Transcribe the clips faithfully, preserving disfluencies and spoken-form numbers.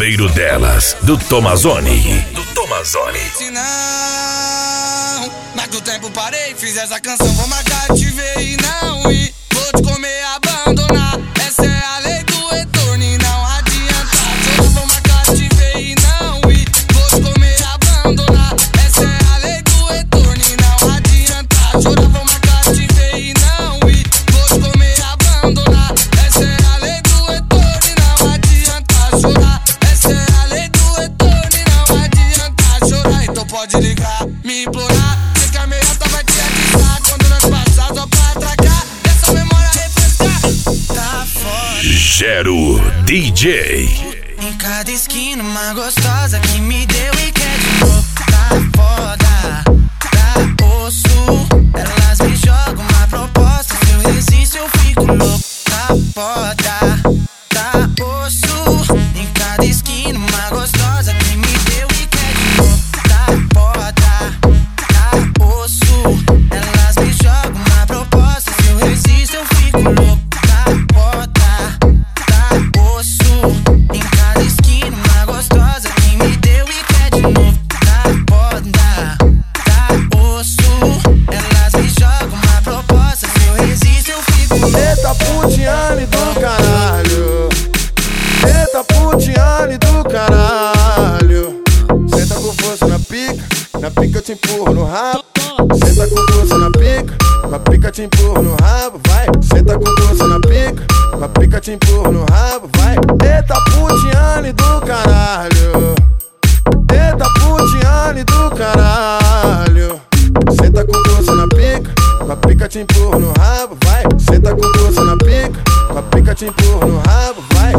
Saveiro delas, do Tomazoni. Do Tomazoni. Se não, mas do tempo parei, fiz essa canção, vou marcar, te ver e não ir. Vou te comer, abandonar, essa é a lei do retorno e não adianta. Eu vou marcar, te ver e não ir. Vou te comer, abandonar, essa é a lei do retorno e não adianta. Eu vou marcar, te ver e não ir. Vou te comer, abandonar, essa é a lei do retorno e não adianta chorar. Essa é a lei do retorno e não adianta chorar. Então pode ligar, me implorar, sei que a meiota vai te avisar quando nós passar só pra atracar. Dessa memória refrescar. Tá foda. Gero D J. Em cada esquina uma gostosa que me deu e quer de novo. Tá foda, tá osso. Elas me jogam uma proposta, se eu resisto eu fico louco. Tá foda, tá osso. Em cada esquina uma gostosa que me deu e quer de novo. Tá foda, tá osso. Elas me jogam uma proposta, se eu resisto eu fico louco. Tá foda, tá osso. Em cada esquina uma gostosa que me deu e quer de novo. Tá foda, tá osso. Elas me jogam uma proposta, se eu resisto eu fico louco. Eita putiane do caralho, eita putiane do caralho. Senta com força na pica, na pica eu te empurro no rabo. Senta com força na pica, na pica te empurro no rabo, vai. Senta com força na pica, na pica te empurro no rabo, vai. Eita putiane do caralho, eita putiane do caralho. Senta com força na pica, na pica te empurro no rabo, vai. Senta com força na pica, na pica te empurro no rabo, vai.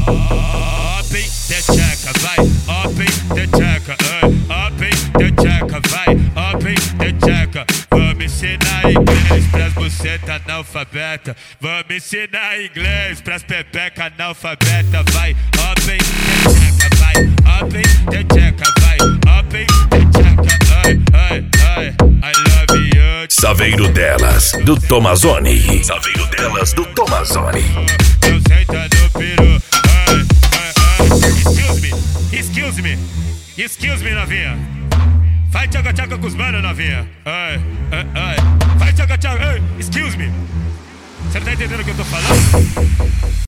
Open the check, vai. Open the check, open the check, vai. Open the check. Vamos ensinar inglês pras bucetas analfabeta. Vamos ensinar inglês pras pepeca analfabeta, vai. Open the check, vai. Open the check, vai. Open the check, ai, ai, ai. I love you. Saveiro delas, do Tomazoni. Saveiro delas, do Tomazoni. Eu senta no peru, ai, ai, ai. Excuse me, excuse me, excuse me, novinha. Vai tchaca-tchaca com os manos, novinha. Ai, ai, ai. Vai tchaca-tchaca, ai, excuse me. Você não tá entendendo o que eu tô falando?